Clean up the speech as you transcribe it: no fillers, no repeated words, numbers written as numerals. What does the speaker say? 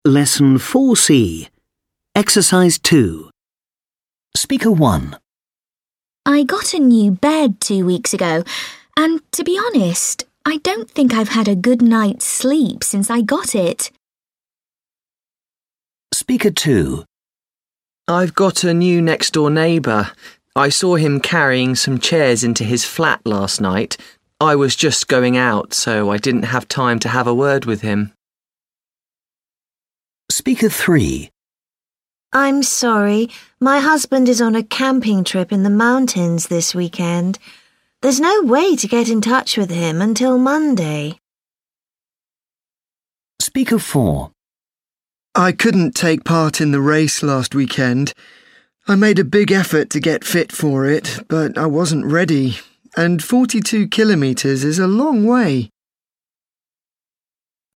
Lesson 4C. Exercise 2. Speaker 1. I got a new bed 2 weeks ago, and to be honest, I don't think I've had a good night's sleep since I got it. Speaker 2. I've got a new next-door neighbour. I saw him carrying some chairs into his flat last night. I was just going out, so I didn't have time to have a word with him. Speaker 3. I'm sorry, my husband is on a camping trip in the mountains this weekend. There's no way to get in touch with him until Monday. Speaker 4. I couldn't take part in the race last weekend. I made a big effort to get fit for it, but I wasn't ready, and 42 kilometres is a long way.